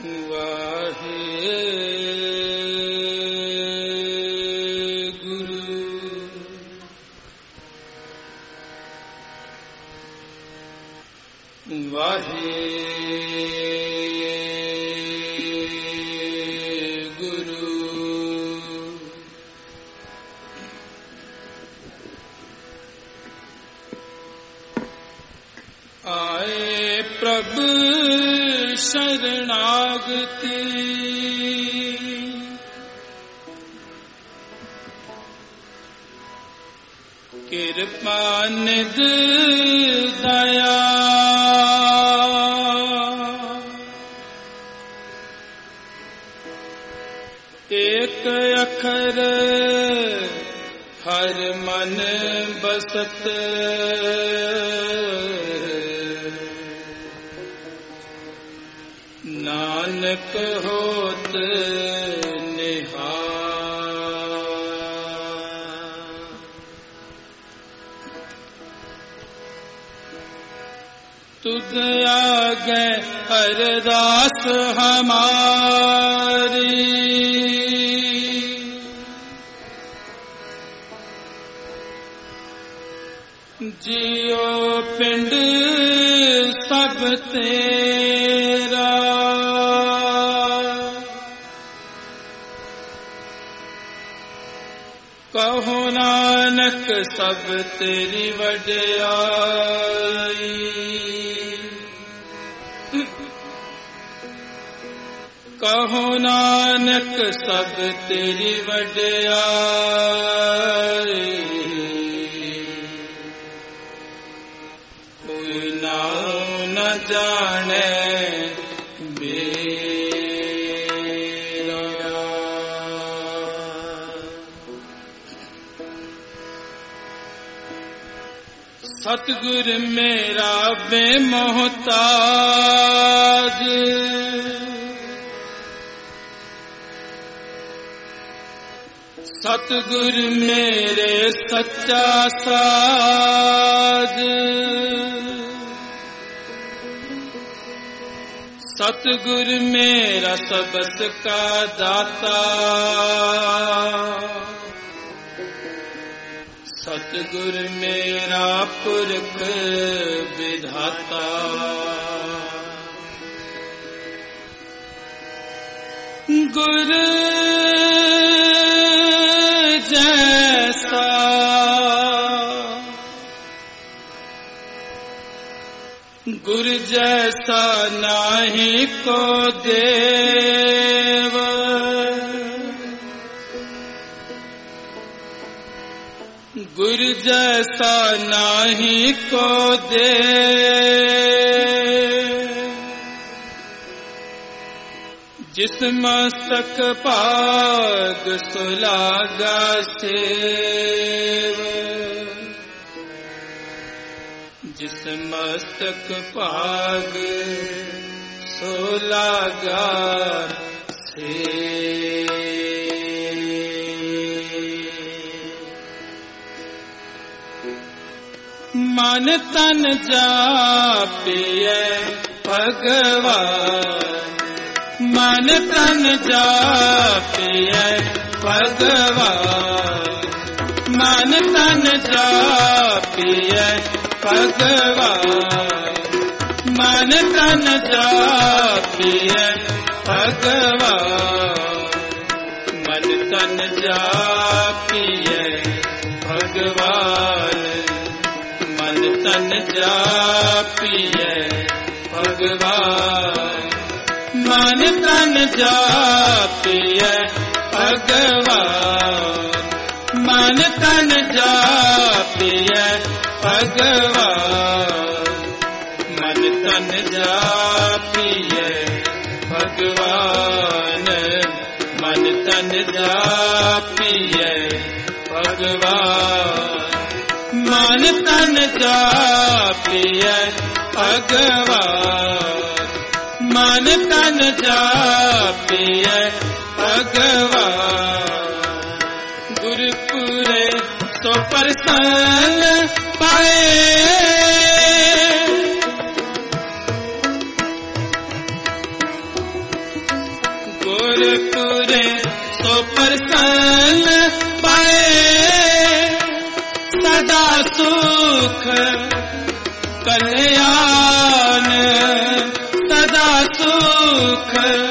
प्रभु शरणागति कृपा निध दया एक अखर हर मन बसत नानक होत निहाल। तुझ आगे अरदास हमारी जियो पिंड सब तेरा कहो नानक सब तेरी वड्याई। कहो नानक सब तेरी वड्याई। कोई नाम न जाने सतगुर मेरा बेमोहताज सतगुर मेरे सच्चा साज सतगुर मेरा सबस का दाता सतगुर मेरा पुरख विधाता। गुर जैसा गुर जैसा नाही को देव गुर जैसा नाही को दे जिस मस्तक पाग सुलागा सेव जिस मस्तक पाग सुलागा सेव। मन तन जापिए भगवान मन तन जापिए भगवान मन तन जापिए भगवान मन तन जापिए भगवान मन तन जापिए भगवान मन तन जापिए भगवान मन तन जापिए भगवान मन तन जापिए भगवान मन तन जापिए भगवान मन तन जापिए भगवान मन तन जापिए भगवान मन तन जापिए भगवान। गुरुपुरे सो प्रसन्न पाए कल्याण सदा सुख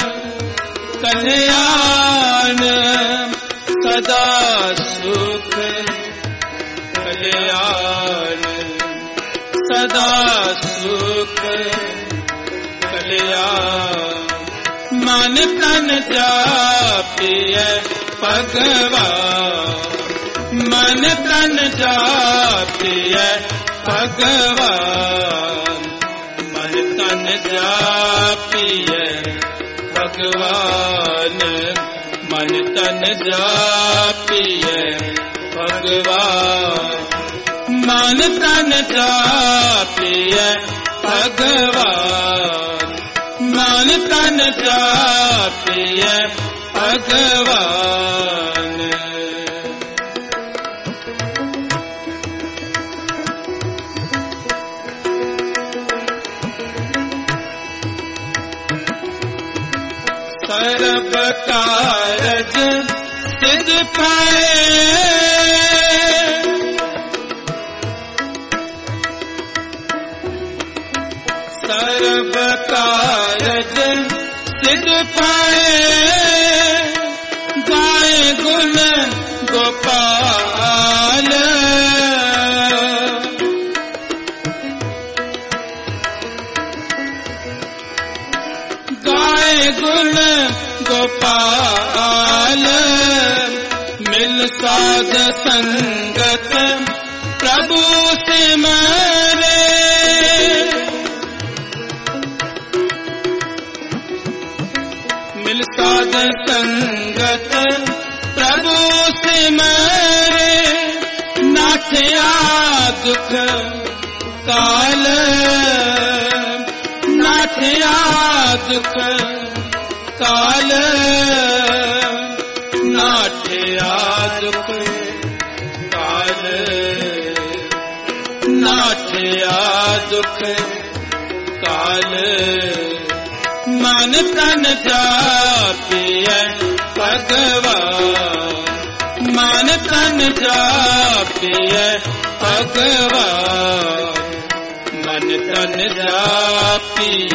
कल्याण सदा सुख कल्याण सदा सुख कल्याण मन तन जापिय भगवान मन तन जापिय भगवान मन तन जापिय भगवान मन तन जापिय भगवान मन तन जापिय भगवान मन तन जापिय भगवान सर्ब कारज सिद्ध पाए सर्ब कारज सिद्ध पाए गाए गुण गोपाल गाए गुण गोपाल मिल साध संगत प्रभु सिमरे मिल साध संगत प्रभु सिमरे नाथया दुख काल नाथया दुख काल नाथया दुख काल नाथया दुख काल मन तन जापिय भगवान मन तन जापिय भगवान मन तन जापिय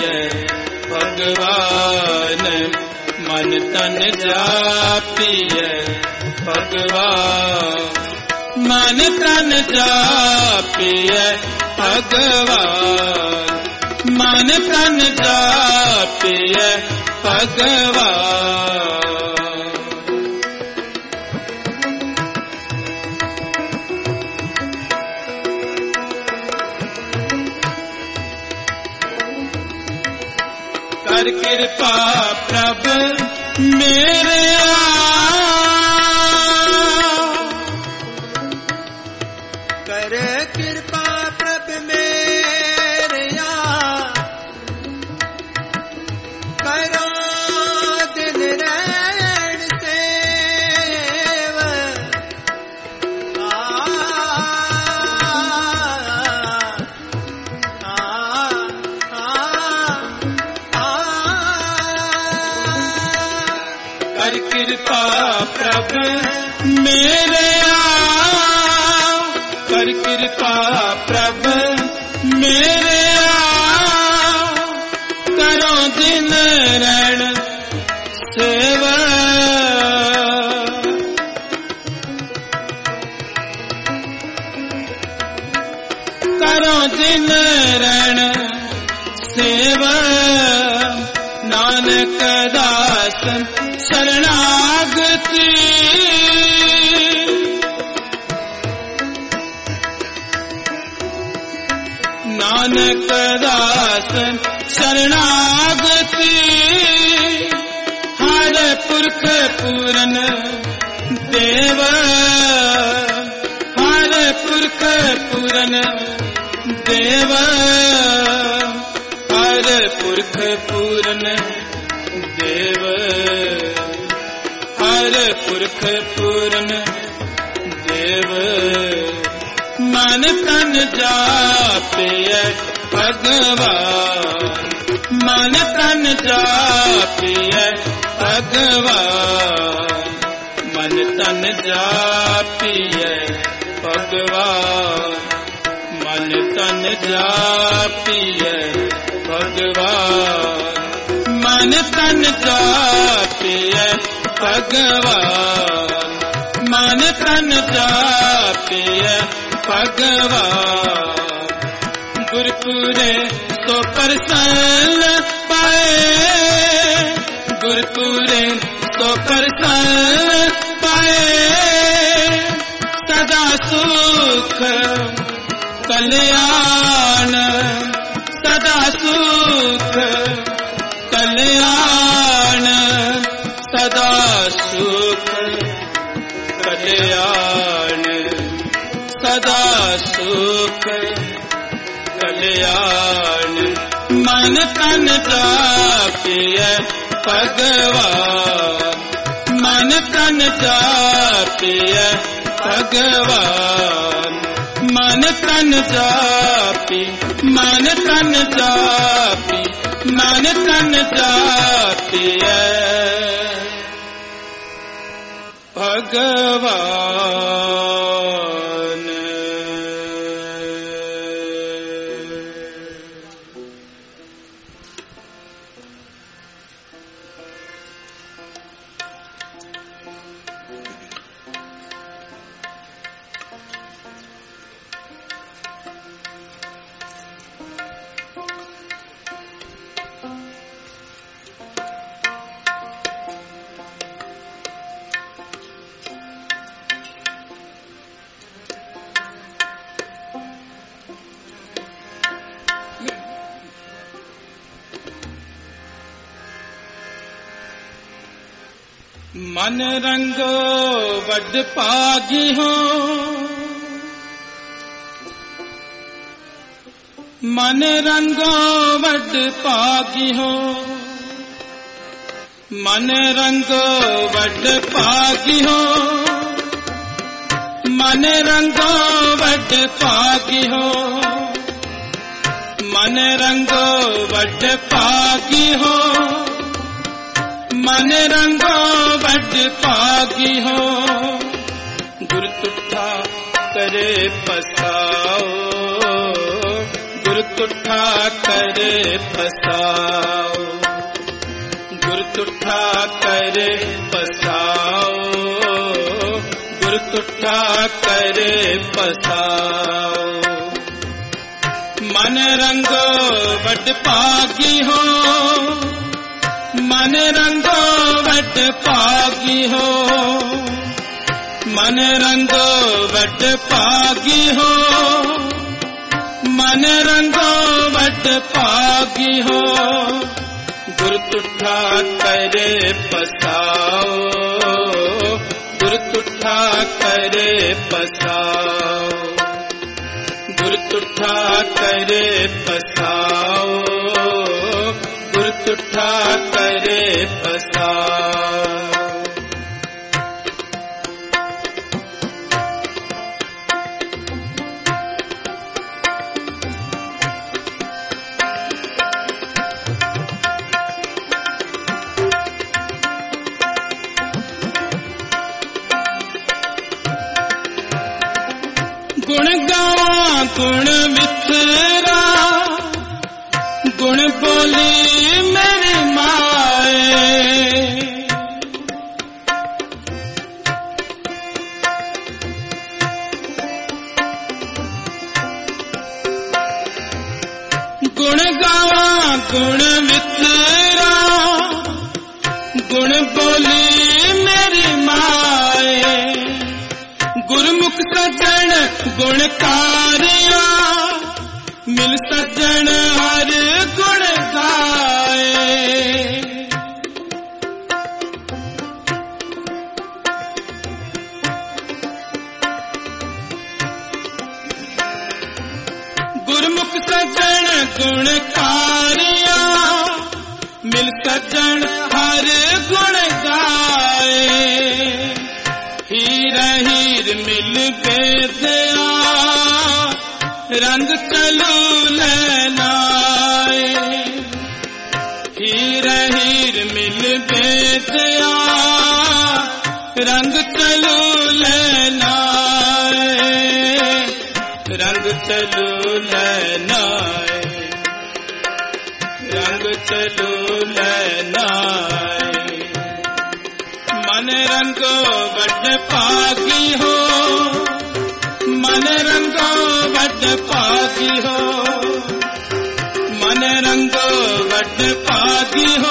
भगवान मन तन जापिय भगवान मन तन जापिय भगवान मन तन जापिय भगवान कर कृपा प्रभु मेरे कर कृपा प्रभु मेरे करो दिन रैन सेव कर कृपा प्रभु मेरे कर कृपा प्रभु मेरे करो दिन रण सेवा करो दिन रण सेवा नानक दास शरणागति नानक दास शरणागति हर पुरख पूरन देव हर पुरख पूरन देव हर पुरख पूरन देव हर पुरख पूरन देव मन तन जापिय भगवान मन तन जापिय भगवान मन तन जापिय भगवान मन तन तन जापिए भगवान, मन तन जापिए भगवान, मन तन जापिए भगवान। गुरपुरे तो प्रसन्न पाए, गुरपुरे तो प्रसन्न पाए, सदा सुख कल्याण, सदा सुख कल्याण, सदा सुख कल्याण, सदा सुख कल्याण। मन तन जापिए भगवान, मन तन जापिए भगवान, मन तन जापी, मन तन जापी, मन तन जापिए भगवान। मन रंगो वड पागी हो, मन रंगो वड पागी हो, मन रंगो वड पागी हो, मन रंगो वड पागी हो, मन रंगो वड पागी हो, मन रंगो वड पागी हो। गुर तुठा करे पसाओ, गुर तुठा करे पसाओ, गुर तुठा करे पसाओ, गुर तुठा करे पसाओ। मन रंगो वड पागी हो, मन रंगो वड पागी हो, मन रंगो वड पागी हो, मन रंगो वड पागी हो। गुर तुठा करे पसाओ, गुर तुठा करे पसाओ, गुर तुठा करे पसाओ, गुर तुठा करे पसाओ। गुण गावा गुण विथरा, गुण बोली मेरी माए, गुण गावा गुण विथरा, गुण बोली मेरी माए। गुरमुख सज्जन गुणकारिया, मिल सज्जन हर गुण गाए। गुरमुख सज्जन गुणकारिया, मिल सज्जन हर गुण गाए। हीर हीर मिल बेदया, रंग चलू लैनाए। हीर हीर मिल बेदया, रंग चलू लैनाए, रंग चलू लैनाए। सलूल नाय। मन रंगो वड पागी हो, मन रंगो वड पागी हो, मन रंगो वड पागी हो,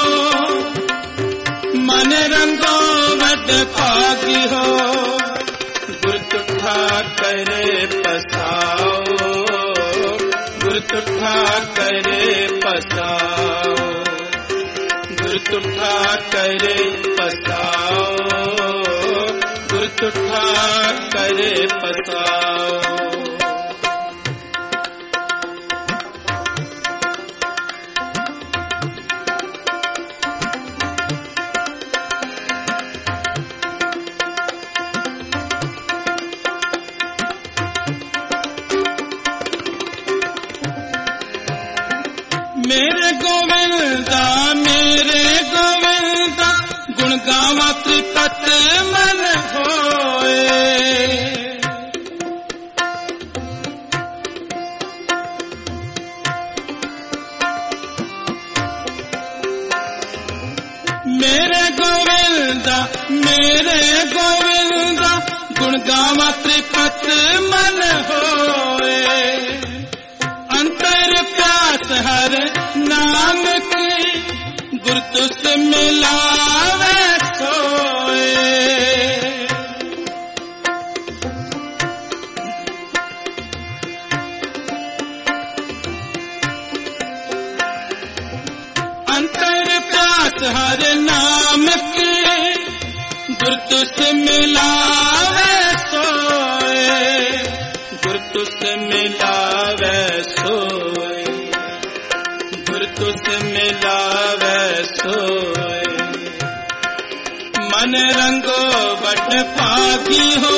मन रंगो वड पागी हो। गुर तुठा करे पसाओ, गुर तुठा करे पसाओ, गुर तुठा करे पसाओ, गुर तुठा करे पसाओ। मेरे गोविंदा गुण गावा त्रिपत मन होए। मेरे गोविंदा गुण गावा त्रिपत मन होए। अंतर प्यास हर नाम की, गुर तुस मिलावे सोए। अंतर प्यास हर नाम की, गुर तुस मिलावे सोए, गुर तुस मिलावे सोए, गुर तुस मिलावे सोए। मन रंगो वड पागी हो,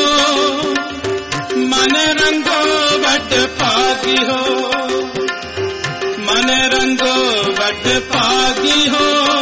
मन रंगो वड पागी हो, मन रंगो वड पागी हो,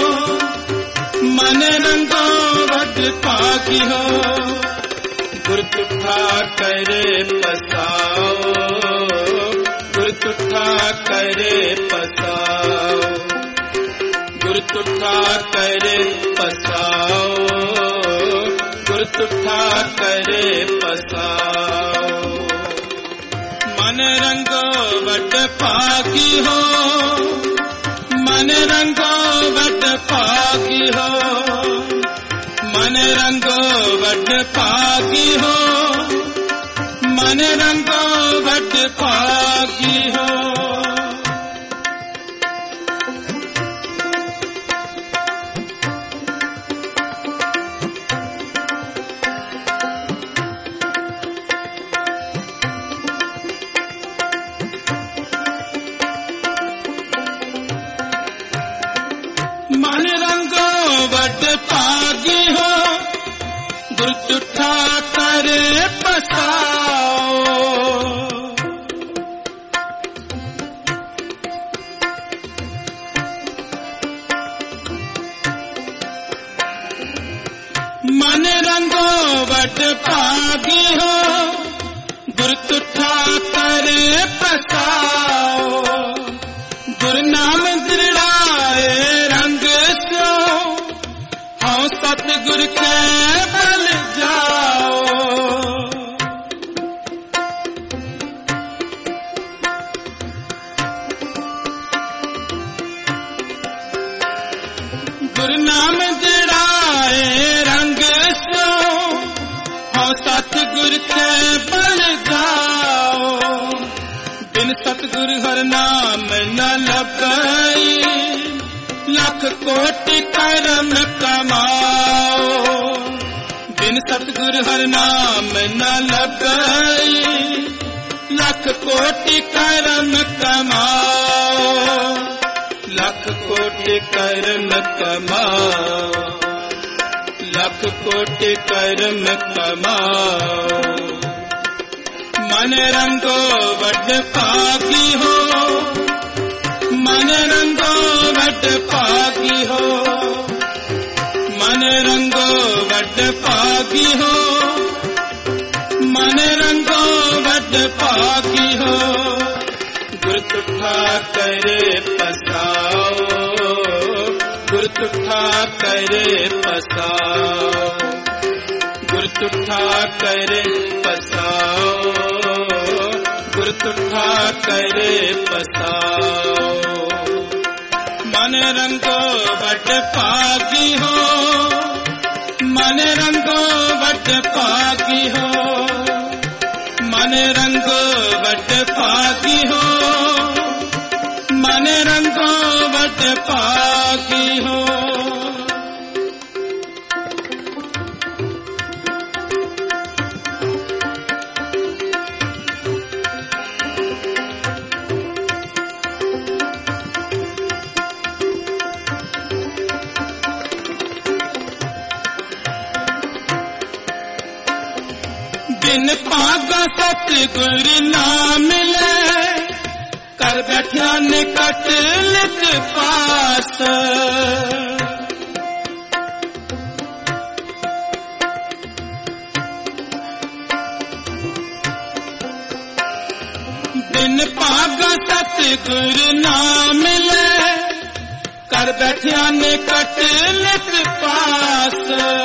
मन रंगो वड पागी हो। गुर तुठा करे पसाओ, गुर तुठा करे पसाओ, गुर तुठा करे पसाओ, गुर तुठा करे पसाओ। मन रंगो वड पागी हो, मन रंगो वड पागी हो, मन रंगो वड पागी हो, मन रंगो वड पागी हो। मन रंगो वड पागी हो, गुर तुठा करे पसाओ। मन रंगो वड पागी हो, गुर तुठा करे पसाओ। गुर नाम दृढ़ाए रंग सो, हाँ सतगुर के बल जाओ। गुर नाम दृढ़ाए रंग सो, हाँ सतगुर के बल जाओ। बिन सतगुर हर नाम न लभई, लख कोटि करम कमाओ। बिन सतगुर हर नाम न लभई, लख कोटि करम कमाओ, लख कोटि करम कमाओ, लख कोटि कर्म कमाओ। मन रंगो वड पागी हो, मन रंगो वड पागी हो, मन रंगो वड पागी हो, मन रंगो वड पागी हो। गुर तुठा करे पसाओ, करे पसाओ, गुर तुठा करे पसाओ, गुर तुठा करे पसाओ। मन रंगो बट पागी हो, मन रंगो बट पागी हो, मन रंगो बट पागी हो, मन रंगो बट पागी हो। बिन पागा सतगुर ना मिले, कर बैठा निकट लित पास। बिन पागा सतगुर ना मिले, कर बैठा निकट लित पास।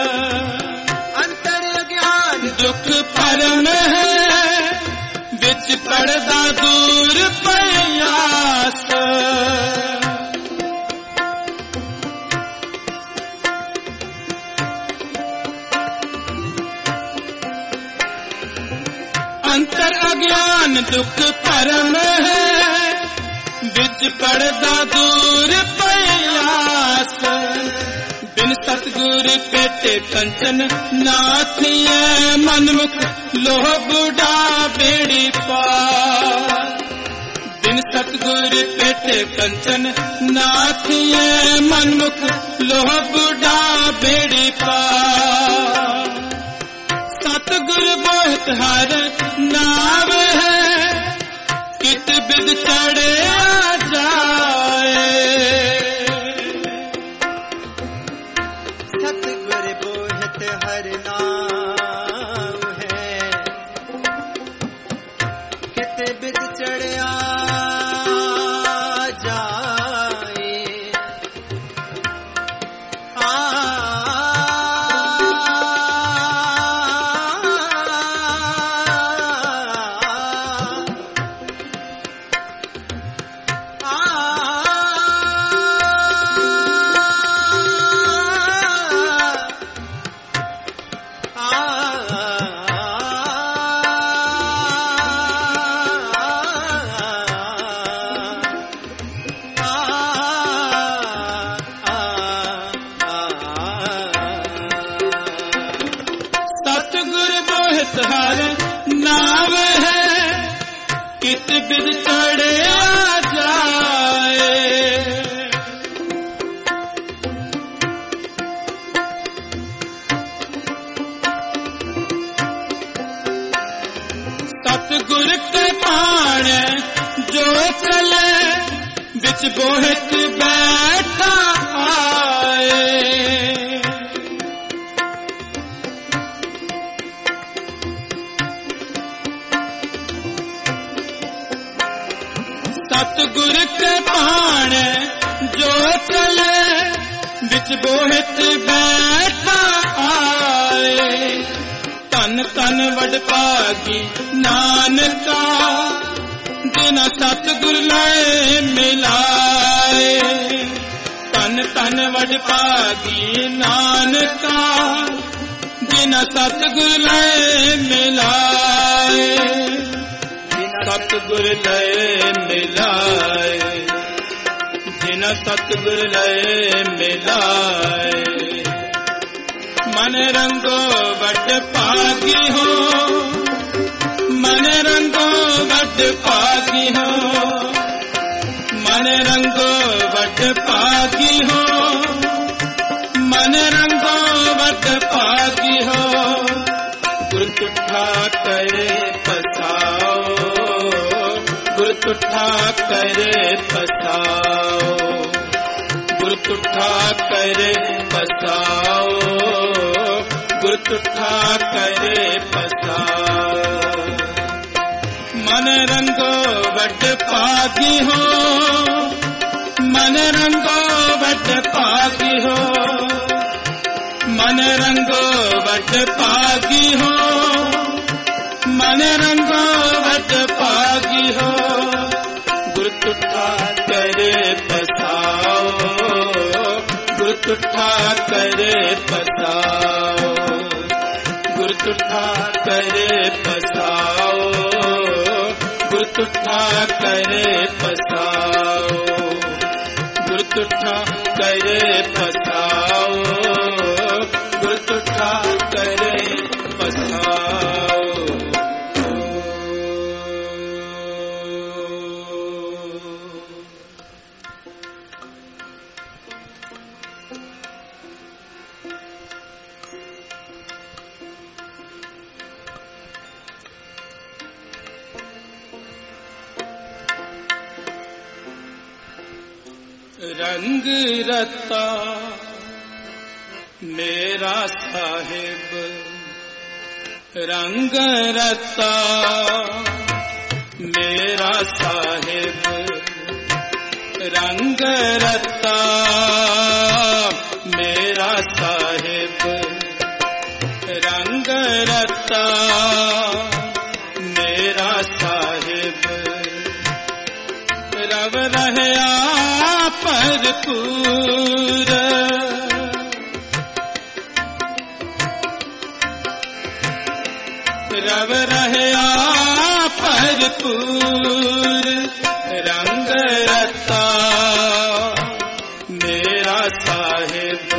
दुख परम है बिच पड़दा दूर प्रयास। अंतर अज्ञान दुख परम है बिच पड़दा दूर प्रयास। बिन सतगुर पेटे कंचन नाथिए, मनमुख लोह बुढ़ा बेड़ी पार। बिन सतगुर पेटे कंचन नाथिए, मनमुख लोह बुढ़ा बेड़ी पार। सतगुर बहुत हर नाव है, कित बिद चढ़े आ जाए। सतगुर बोहत हर नाम है, कित बिद चढ़िया जाए। हर नाव है, कित बिद चढ़े आ जाए। सतगुर के पाण जो चले, बिच बोहित बैठा आए। सतगुर के पाण जो चले, बिच बोहित बैठा आए। तन तन वड पागी नानका, जिना सतगुर लय मिलाए। तन तन वड पागी नानका, जिना सतगुर लय मिलाए। सतगुर लय मिलाए, जिना सतगुर लय मिलाए। मन रंगो बड़ पागी हो, मन रंगो बड़ पागी हो, मन रंगो बड़ पागी हो, मन रंगो बड़ पागी हो। गुर तुठा करे पसाओ, गुर तुठा करे पसाओ, गुर तुठा करे पसाओ, गुर तुठा करे पसाओ। मन रंगो बड़ पागी हो, मन रंगो बड़ पागी हो। रंगो वट पागी हो, मन रंगो वट पागी हो। गुर तुठा करे पसाओ, गुर तुठा करे पसाओ, गुर तुठा करे पसाओ, गुर तुठा करे पसाओ, गुर तुठा करे पसाओ, गुर तुठा करे पसाओ। रंग रता मेरा साहिब, रंग रता मेरा साहिब, रंग रता मेरा साहिब, रंग रता मेरा साहिब। रव रहया भरपूर, रव रहया भरपूर, रंग रता मेरा साहिब,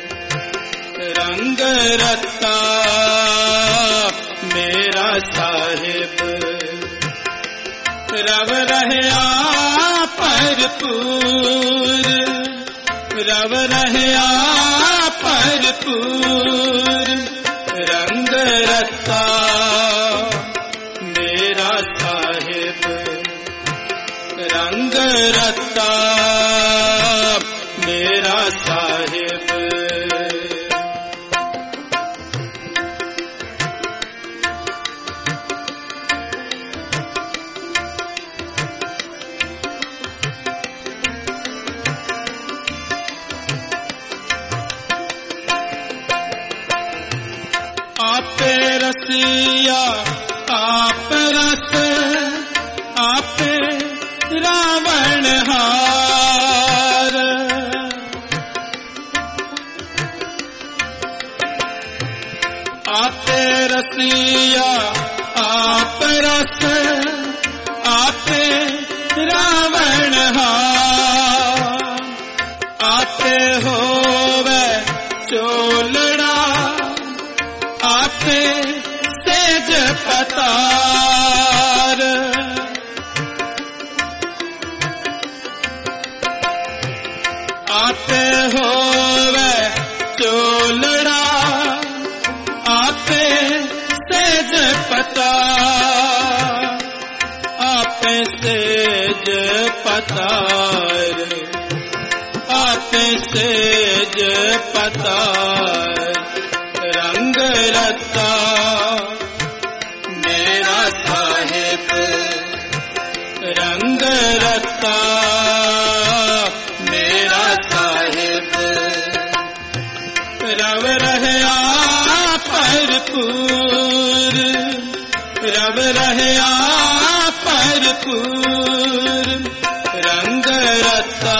रंग रता मेरा साहिब। रव रहया भरपूर, रव रहया भरपूर, रंग रता मेरा साहिब, रंग रता मेरा साहिब। आपे रसिया आप रस, आपे रावण हार। आपे रसिया आप रस, आपे रावण हार। आपे होवे चोलड़ा, आपे सेज पतार। आपे होवे चोलड़ा, आपे सेज पतार। आपे सेज पतार, आपे सेज पतार। रंग रता मेरा साहिब, रंग रता मेरा साहिब। रव रहया भरपूर, रव रहया भरपूर, रंग रता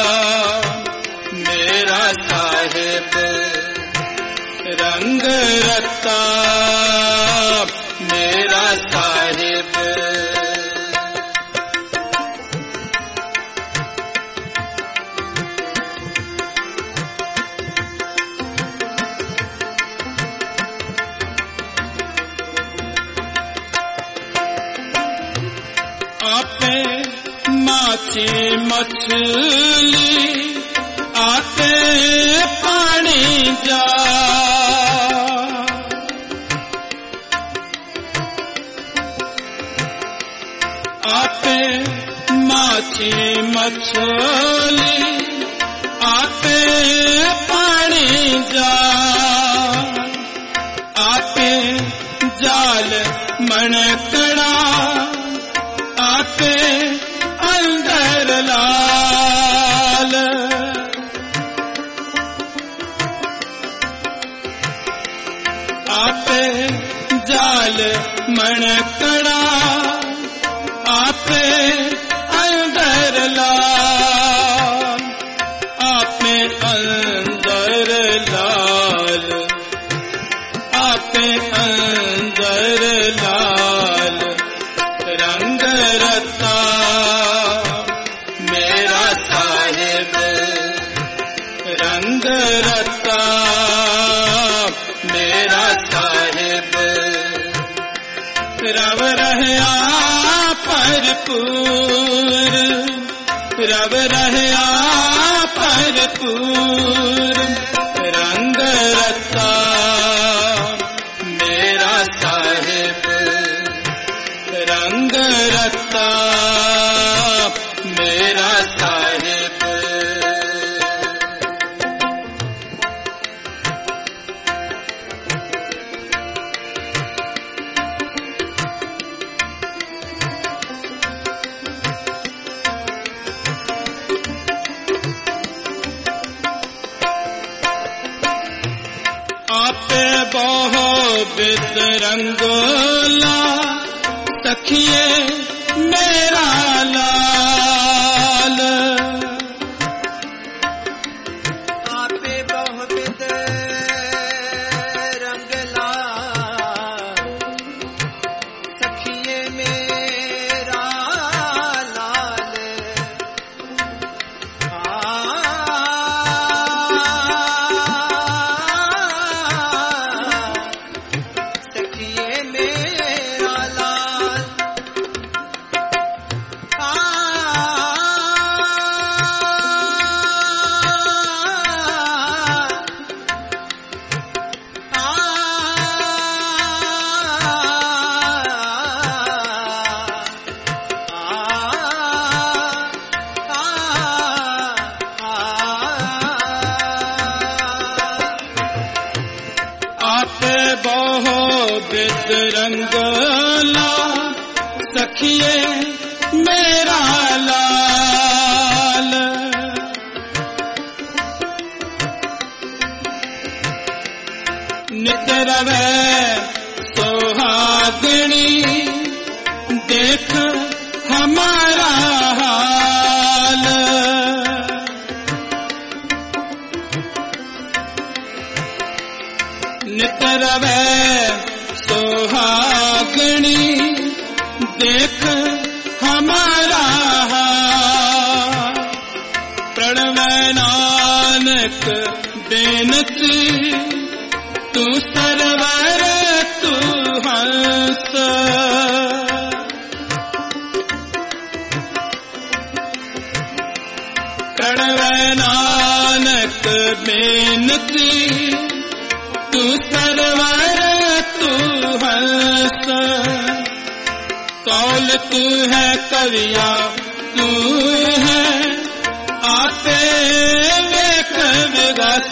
मेरा साहिब, रंग रता मेरा साहिब। आपे माछी मछली, आपे पानी जा। आपे माछी मछली, आपे पानी जा। आपे जाल मनकड़ा, आपे अंदर लाल। लाल मणकड़ा आपे अंदर लाल, आपे अंदर लाल, आपे अंदर लाल रंग रता मेरा साहिब, रंग रता मेरा साहिब। रब रहया भरपूर, रब रहया भरपूर रंग रता मेरा साहिब, रंग रता मेरा साहिब। आपे बहु बित रंगोला सखिए मेरा लाल, आपे बहु बित रंगला सखिए मेरा लाल। सखिए मेरा लाल, आपे बहु बित रंगोला सखिए मेरा लाल। नित रवे सोहागणी देख हमारा हाल, नित रवे सोहागणी देख हमारा हाल। प्रणव नानक बेनती तू सरवर तू हंस, प्रणव नानक बेनती तू सरवर तू हंस। कौल तू है कविया तू है आपे वेख विगस,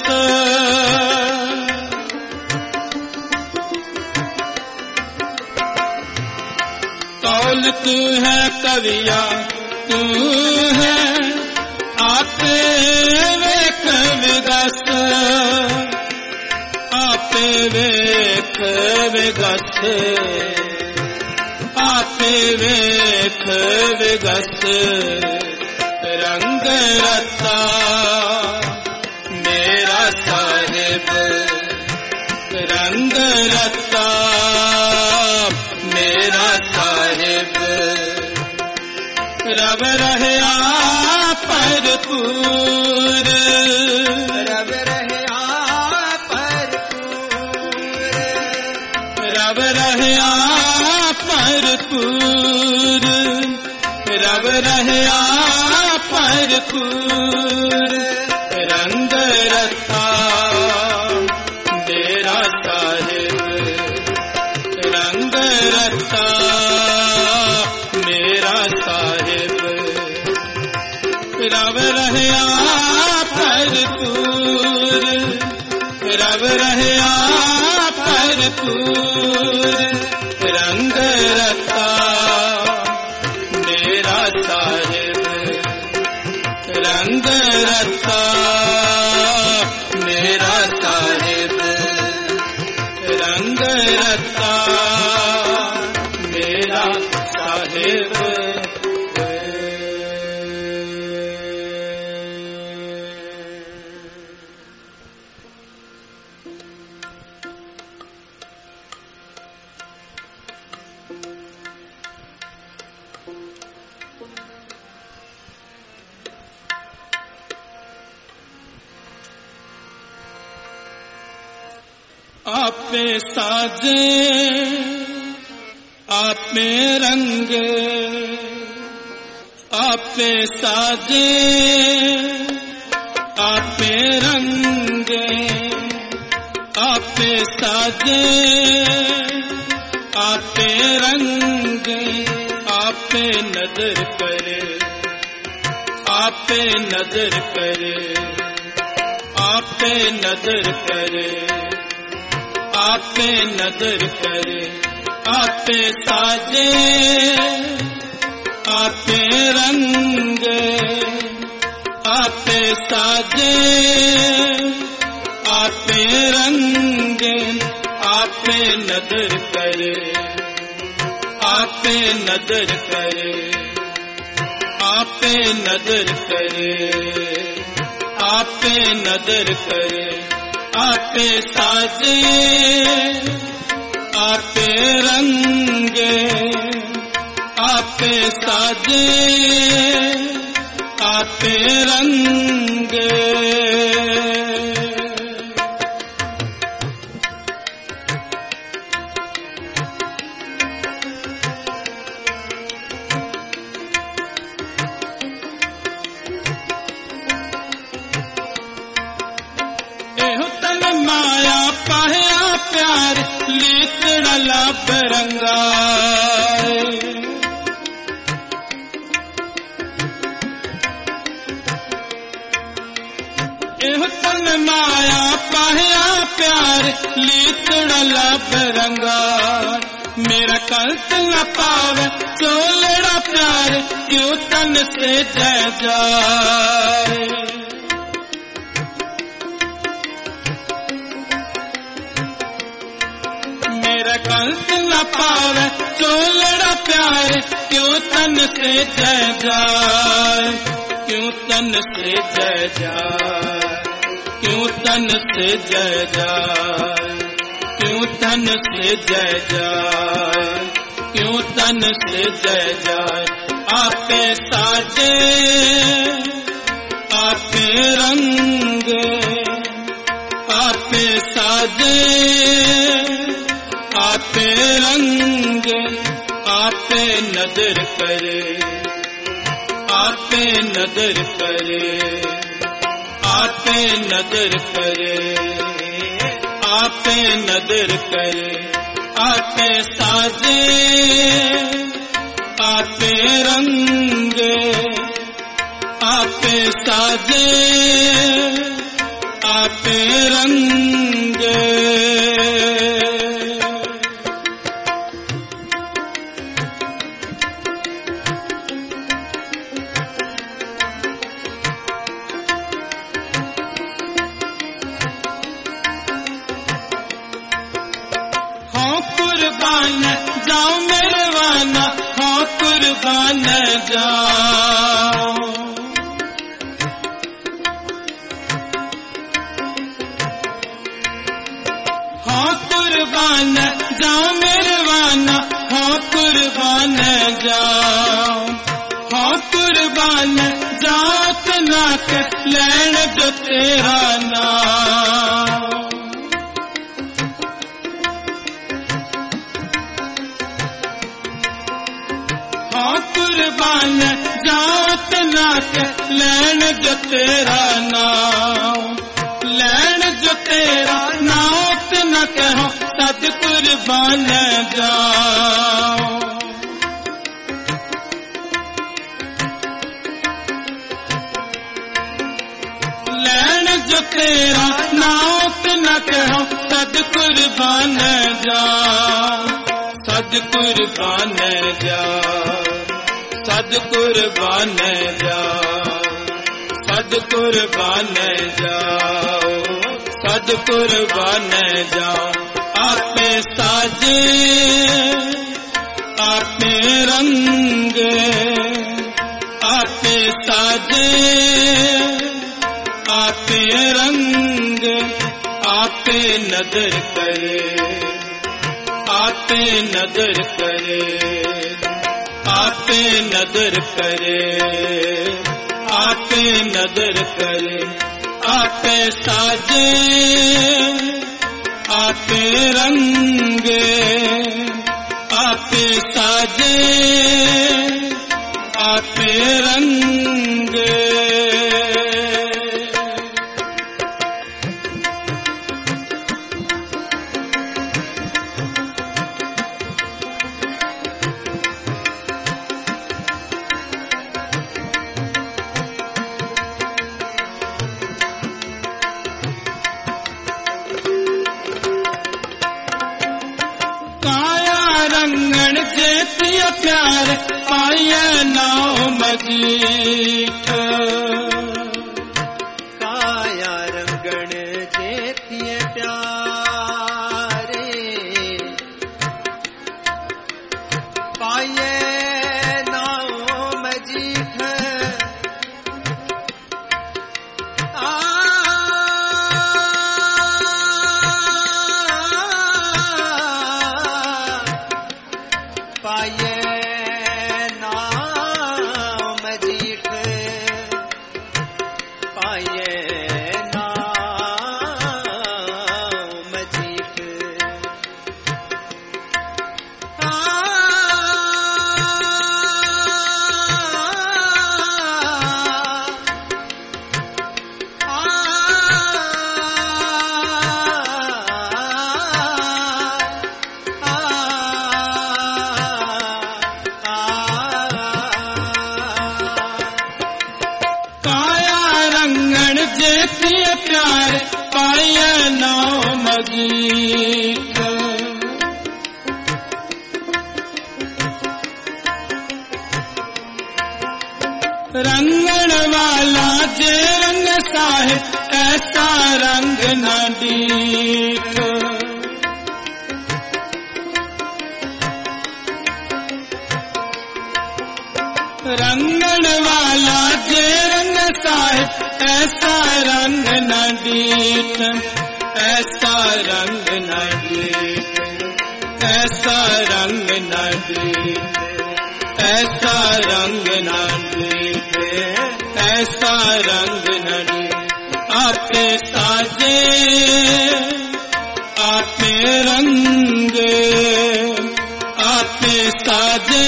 कौल तू है कविया तू है आपे वेख विगस, आपे वेख विगस, आपे वेख विगस रंग रता मेरा साहिब, रंग रता मेरा साहिब। रब रहया भरपूर, रब रहया भरपूर, रब रहया भरपूर, रब रहया भरपूर रंग रता मेरा साहिब, रंग रता मेरा साहिब। रब रहया भरपूर, रब रहया भरपूर रंग रता मेरा साहिब, रंग रता मेरा साहिब, रंग रता आपे साजे आपे रंग, आपे साजे आपे रंग, आपे साजे आपे रंग, आपे नजर करे, आपे नजर करे, आपे नजर करे, आपे नजर करे, आपे साजे आपे रंग, आपे साजे आपे रंग, आपे नजर करे, आपे नजर करे, आपे नजर करे, आपे नजर करे, आपे साजे आपे रंग, आपे साजे आपे रंग। एहो तन माया पाया प्यार लीतड़ा लब रंगा, एहो तन माया पाया प्यार लीतड़ा लब रंगा, मेरा कंत न पावे चोलड़ा प्यार क्यों तन से जय जाए। मेरा कंत न पावे चोलड़ा प्यार क्यों तन से जय जाए, क्यों तन से जय जाए, क्यों तन से जय जाए, क्यों तन से जय जाए, क्यों तन से जय जाए। आपे साजे आपे रंग, आपे साजे आपे रंग, आपे नजर करे, आपे नजर करे, आपे नजर करे, आपे नजर करे, आपे साजे आपे रंग, आपे साजे आपे रंग। कुर्बान जाओ मेरे वाना, हाँ कुर्बान जाओ, हाँ कुर्बान जाओ मेरे वाना, हाँ कुर्बान जाओ, हाँ कुर्बान जाओ तना के लैन जो तेरा नाम। हाँ कुर्बान जात ना के लैन जो तेरा नाम, लैन जो तेरा नाम न कहो सद कुर्बान जाओ। लैन जो तेरा नाम न कहो सद कुर्बान जाओ, सद कुर्बान जाओ, सद कुर्बान जाओ, सद कुर्बान जाओ, सद कुर्बान जाओ। आपे साजे आपे रंग, आपे साजे आपे रंग, आपे नजर करे, आपे नजर करे, आपे नजर करे, आपे नजर करे, आपे साजे आपे रंगे, आपे साजे, आपे रंगे। रंगण जेतिया प्यार पाया नाव मजीठ, काया रंगण जेतिया प्यारे पाये नाव मजीठ। पाये नाम मजीठ, पाये नाम मजीठ। जेतिया प्यार पाया नाव मजीठ, रंगण वाला जे रंग साहिब ऐसा रंग न दीठ। रंगण वाला जे रंग साहिब ऐसा रंग न दीठ, ऐसा रंग न दीठ, ऐसा रंग न दीठ, ऐसा रंग न दीठ, ऐसा रंग न दीठ। आपे साजे, आपे रंगे, आपे साजे,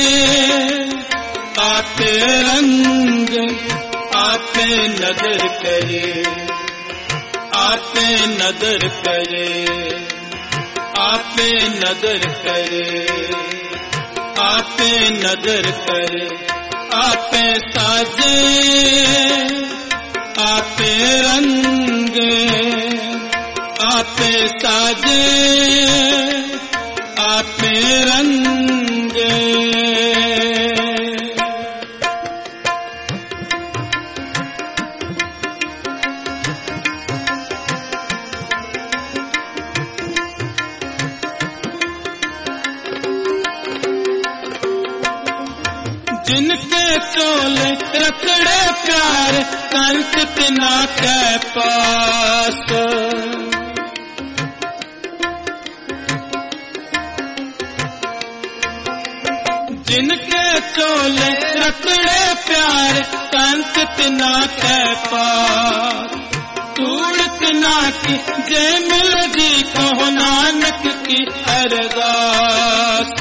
आपे रंग, आपे नजर करे, आपे नजर करे, आपे नजर करे, आपे नजर करे। आपे साजे, आपे रंगे, आपे साजे, आपे रंगे। जिनके चोले रखड़े प्यार कंस तिना के पास, जिनके चोले रखड़े प्यार कंस तिना के पास। तूड़ तिना की जय मिल जी कहो नानक की अरदास।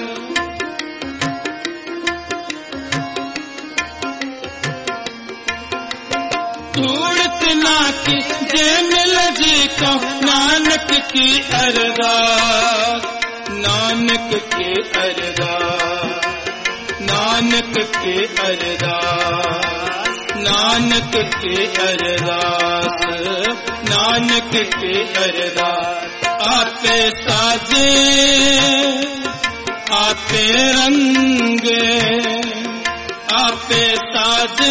तूड़ तिना की जय मिल जी कहो नानक की अरदास, नानक की अरदास, नानक की अरदास, नानक की अरदास, नानक की अरदास। आपे साजे, आपे रंगे, आपे साजे,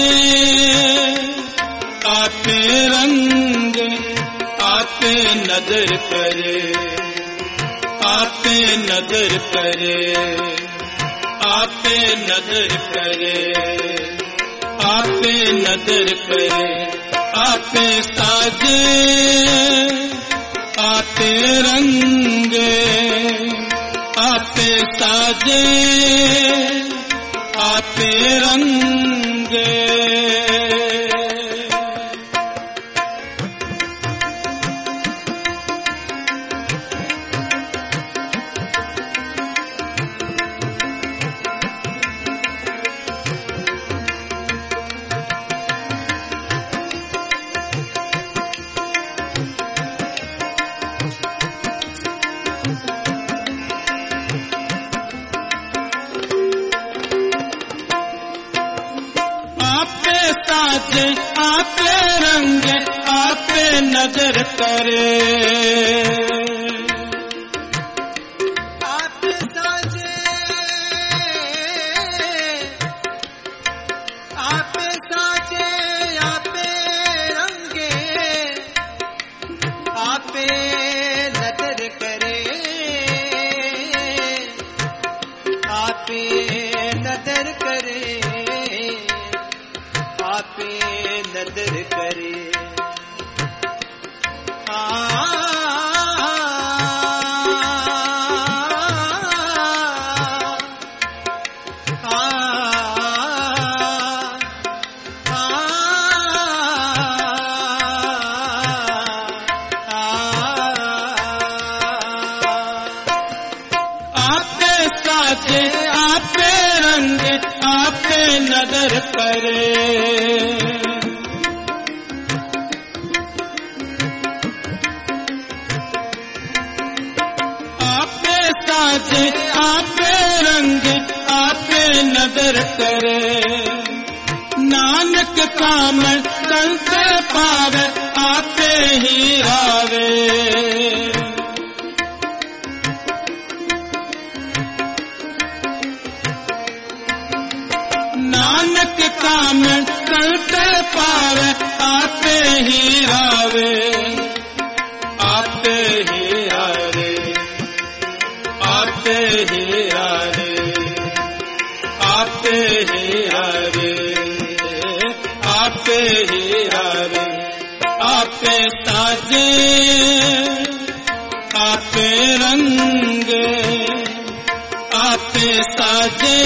आपे रंगे, आपे नजर करे, आपे नजर करे, आपे नजर करे, आपे नजर करे। आपे साजे, आपे रंगे, आपे साजे, आपे रंगे। साजे आपे रंगे आपे नजर करे नदर करे आपे साजे आपे रंगे आपे नजर करे साजे आपे रंग आपे नदर करे नानक काम संत पावे आपे ही आवे नानक काम संत पावे आपे ही आवे आपे ही आवे आपे ही आवे आपे ही आवे आपे ही आवे आपे साजे आपे रंग आपे साजे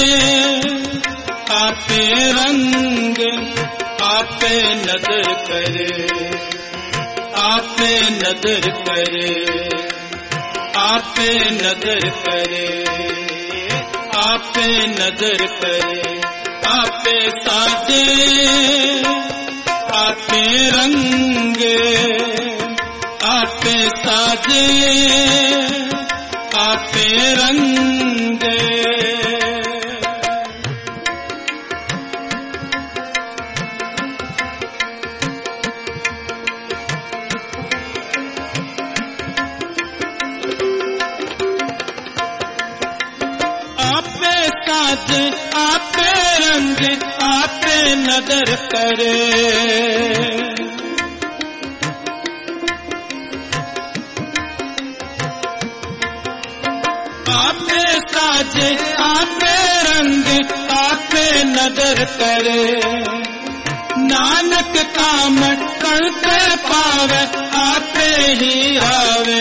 आपे रंग आपे नजर करे आपे नजर करे आपे नजर करे आपे नजर करे आपे साजे आपे रंग आपे साजे आपे रंग आपे रंग आपे नजर करे आपे साजे आपे रंग आपे नजर करे नानक काम करते पावे आपे ही आवे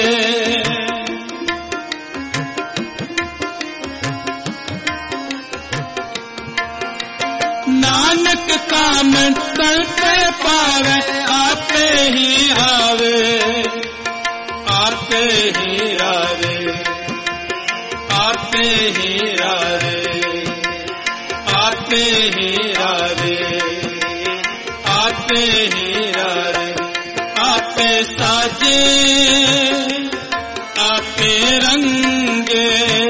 नानक काम करते पावे आपे ही आवे आपे ही आवे आपे ही आवे आपे ही आवे आपे ही आवे आपे साजे आपे रंगे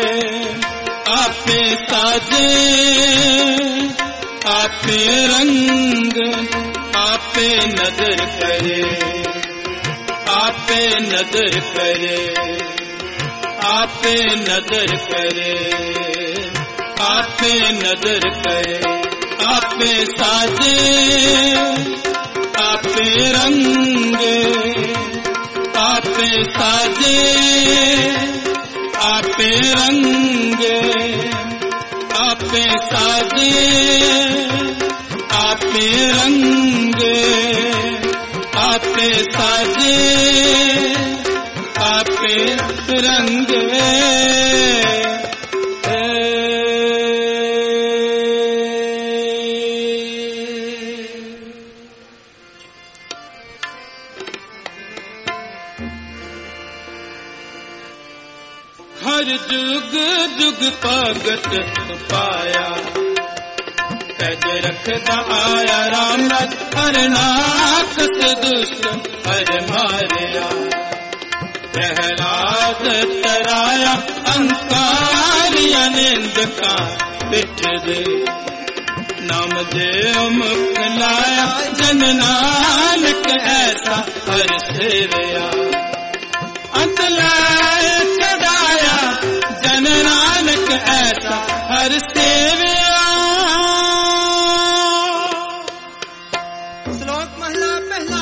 आपे साजे आपे रंग आपे नजर करे आपे नजर करे आपे नजर करे आपे नजर करे आपे साजे आपे रंग आपे साजे आपे रंग आपे साजे आपे रंग आपे साजे आपे रंग हर जुग जुग भगत पाया तज रखदा आया राम राज हर नाकस दुष्ट हर मारिया प्रहलाद तराया अंकारिया निंद का पिठ दे नाम दे मुख लाया जन नानक ऐसा हर सेवया अंत लाए चढ़ाया जन नानक ऐसा हर सेवया। श्लोक महला पहला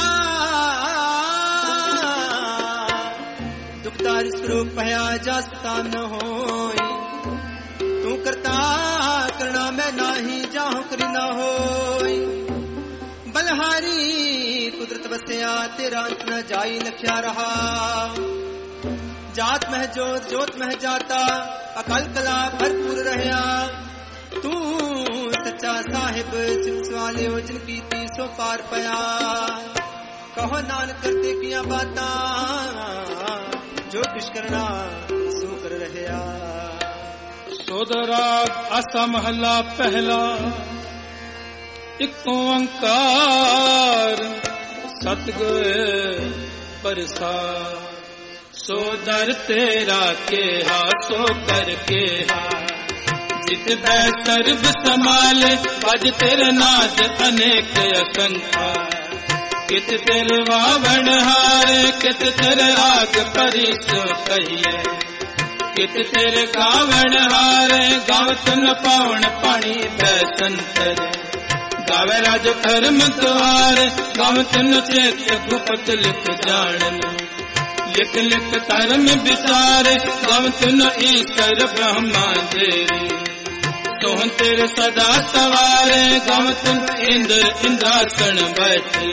दुखदारी स्वरूप भया जासता न होई तू करता करना मैं नाही जाहु करी ना होई बलहारी कुदरत बसया तेरा अंत न जाई लख्या रहा जात मह जोत जोत मह जाता अकल कला भरपूर रहया तू सच्चा साहिब सिर्फ वाले वजन कीती सो पार पया कहो नानक करते किया बाता जो किश करना सो कर रहया। सोदराग आसा महला पहला इक ओंकार सतगुर प्रसाद सो दर तेरा केहा सो कर केहा जित बै सर्ब समाले बज तेरे नाद अनेक असंख्या कित तेरे वावण हारे कित तेरे राग परिस कहिए कित तेरे गावण हारे गावत न पावण पानी बैसंतर गावे राज धर्म द्वारे गावत न चेत गुपत लिख जानन लिख लिख धर्म विचारे गावत न ईश्वर ब्रह्मा तेरे सोहन तेरे सदा सवारे गावत न इंद्र इंद्रासन बैठे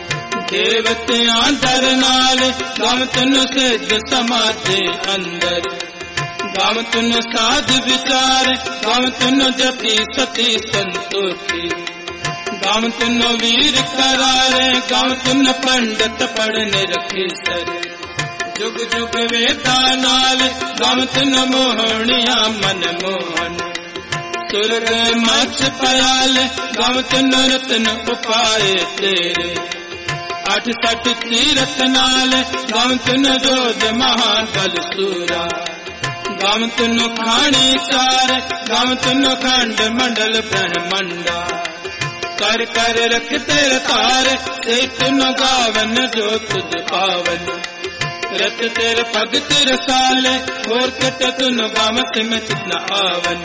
देवतियां दर नाल गावत न सिद्ध समाधि अंदर गावत न साध विचार गावत न जपी सती संतोषी गावत न वीर करारे गावत न पंडित पढ़ने रखे सर जुग जुग वेदा नाल गावत न मोहनिया मन मोहन सुरग माछ पयाल गावत न रतन उपाय तेरे अठ सठ तीरथ नाल गावत न जोध महाबल सूरा गावत न खाणी चार गावत न खंड मंडल ब्रह्मंडा कर कर रख तेरे तार से न गावन जो तुझ पावन रत तेरे भगत रसाले और कट तुन गावत में न आवन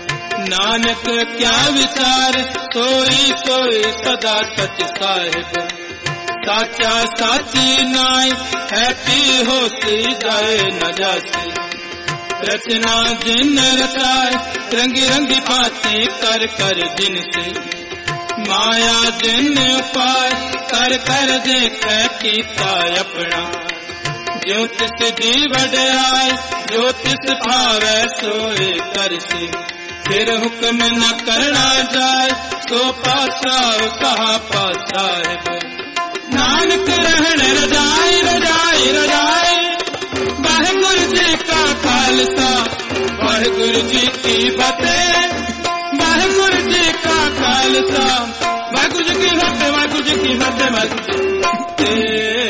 नानक क्या विचार सोई सोई सदा सच साहिब साचा साची नाई हैप्पी होती जाए न जासी रचना जिन रचाए रंगी रंगी बातें कर कर जिन से माया जिन उपाय कर कर देख कीता अपना ज्योतिष जी वड्याई ज्योतिष भावै सोए कर से फिर हुक्म न करना जाए सो पासाव कहा पासाहिब नानक रहन रजाई रजाई रजाई वाहिगुरु जी का खालसा वाहिगुरु जी की फतेह वाहिगुरु जी का खालसा वाहिगुरु जी की फतेह वाहिगुरु जी की फतेह वाहिगुरु जी